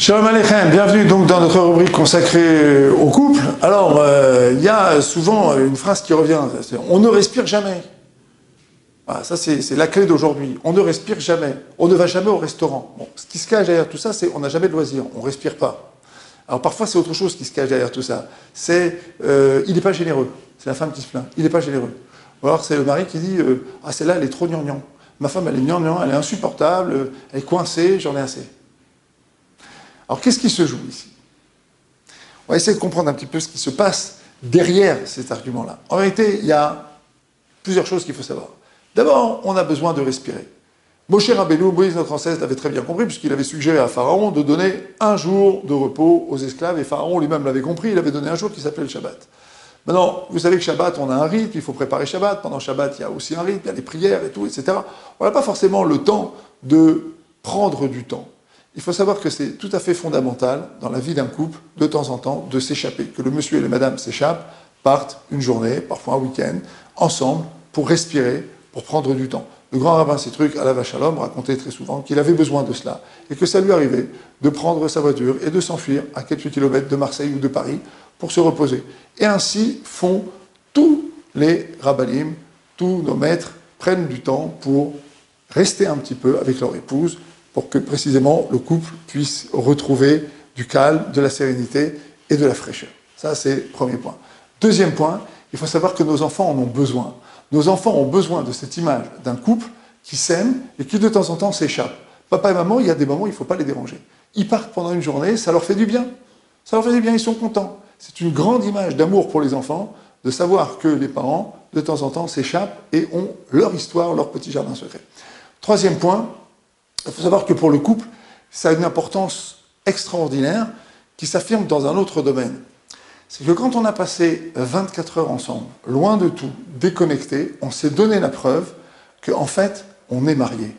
Shalom Aleichem, bienvenue donc dans notre rubrique consacrée au couple. Alors, il y a souvent une phrase qui revient, c'est « on ne respire jamais ». Voilà, ça c'est la clé d'aujourd'hui. On ne respire jamais, on ne va jamais au restaurant. Bon, ce qui se cache derrière tout ça, c'est on n'a jamais de loisirs, on ne respire pas. Alors parfois c'est autre chose qui se cache derrière tout ça. C'est il n'est pas généreux, c'est la femme qui se plaint, il n'est pas généreux. Ou alors c'est le mari qui dit ah celle-là elle est trop gnangnan. Ma femme elle est gnangnan, elle est insupportable, elle est coincée, j'en ai assez. Alors qu'est-ce qui se joue ici? On va essayer de comprendre un petit peu ce qui se passe derrière cet argument-là. En réalité, il y a plusieurs choses qu'il faut savoir. D'abord, on a besoin de respirer. Moshe Rabbeinu, Moïse notre ancêtre, l'avait très bien compris, puisqu'il avait suggéré à Pharaon de donner un jour de repos aux esclaves, et Pharaon lui-même l'avait compris, il avait donné un jour qui s'appelait le Shabbat. Maintenant, vous savez que Shabbat, on a un rite, il faut préparer Shabbat, pendant Shabbat, il y a aussi un rite, il y a les prières et tout, etc. On n'a pas forcément le temps de prendre du temps. Il faut savoir que c'est tout à fait fondamental dans la vie d'un couple, de temps en temps, de s'échapper, que le monsieur et la madame s'échappent, partent une journée, parfois un week-end, ensemble, pour respirer, pour prendre du temps. Le grand rabbin Sitruk, Alav Shalom, racontait très souvent qu'il avait besoin de cela, et que ça lui arrivait de prendre sa voiture et de s'enfuir à quelques kilomètres de Marseille ou de Paris pour se reposer. Et ainsi font tous les rabbanim, tous nos maîtres, prennent du temps pour rester un petit peu avec leur épouse, pour que précisément le couple puisse retrouver du calme, de la sérénité et de la fraîcheur. Ça, c'est le premier point. Deuxième point, il faut savoir que nos enfants en ont besoin. Nos enfants ont besoin de cette image d'un couple qui s'aime et qui de temps en temps s'échappe. Papa et maman, il y a des moments où il ne faut pas les déranger. Ils partent pendant une journée, ça leur fait du bien. Ça leur fait du bien, ils sont contents. C'est une grande image d'amour pour les enfants, de savoir que les parents, de temps en temps, s'échappent et ont leur histoire, leur petit jardin secret. Troisième point, il faut savoir que pour le couple, ça a une importance extraordinaire qui s'affirme dans un autre domaine. C'est que quand on a passé 24 heures ensemble, loin de tout, déconnecté, on s'est donné la preuve qu'en fait, on est marié.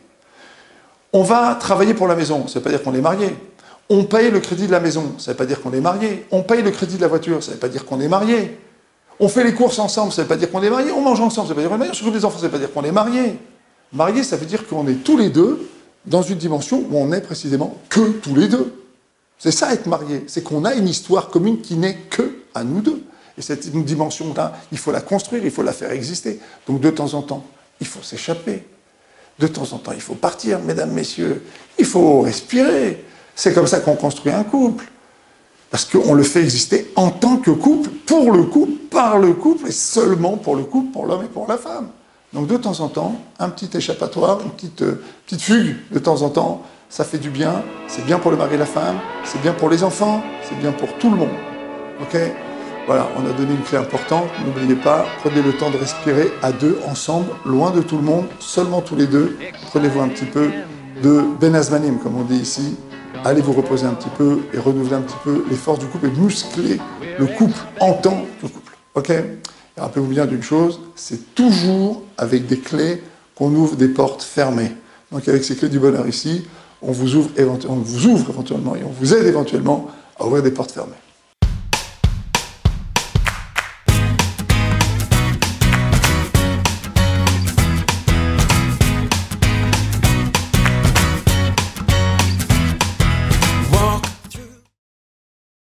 On va travailler pour la maison, ça ne veut pas dire qu'on est marié. On paye le crédit de la maison, ça ne veut pas dire qu'on est marié. On paye le crédit de la voiture, ça ne veut pas dire qu'on est marié. On fait les courses ensemble, ça ne veut pas dire qu'on est marié. On mange ensemble, ça ne veut pas dire qu'on est marié. On s'occupe des enfants, ça ne veut pas dire qu'on est marié. Marié, ça veut dire qu'on est tous les deux dans une dimension où on n'est précisément que tous les deux. C'est ça être marié, c'est qu'on a une histoire commune qui n'est que à nous deux. Et cette dimension-là, il faut la construire, il faut la faire exister. Donc de temps en temps, il faut s'échapper. De temps en temps, il faut partir, mesdames, messieurs. Il faut respirer. C'est comme ça qu'on construit un couple. Parce qu'on le fait exister en tant que couple, pour le couple, par le couple, et seulement pour le couple, pour l'homme et pour la femme. Donc de temps en temps, un petit échappatoire, une petite fugue de temps en temps, ça fait du bien, c'est bien pour le mari et la femme, c'est bien pour les enfants, c'est bien pour tout le monde. Ok? Voilà, on a donné une clé importante, n'oubliez pas, prenez le temps de respirer à deux, ensemble, loin de tout le monde, seulement tous les deux. Prenez-vous un petit peu de Ben Azmanim, comme on dit ici. Allez vous reposer un petit peu et renouveler un petit peu les forces du couple et muscler le couple en tant que couple. Ok? Et rappelez-vous bien d'une chose, c'est toujours avec des clés qu'on ouvre des portes fermées. Donc avec ces clés du bonheur ici, on vous ouvre éventuellement et on vous aide éventuellement à ouvrir des portes fermées.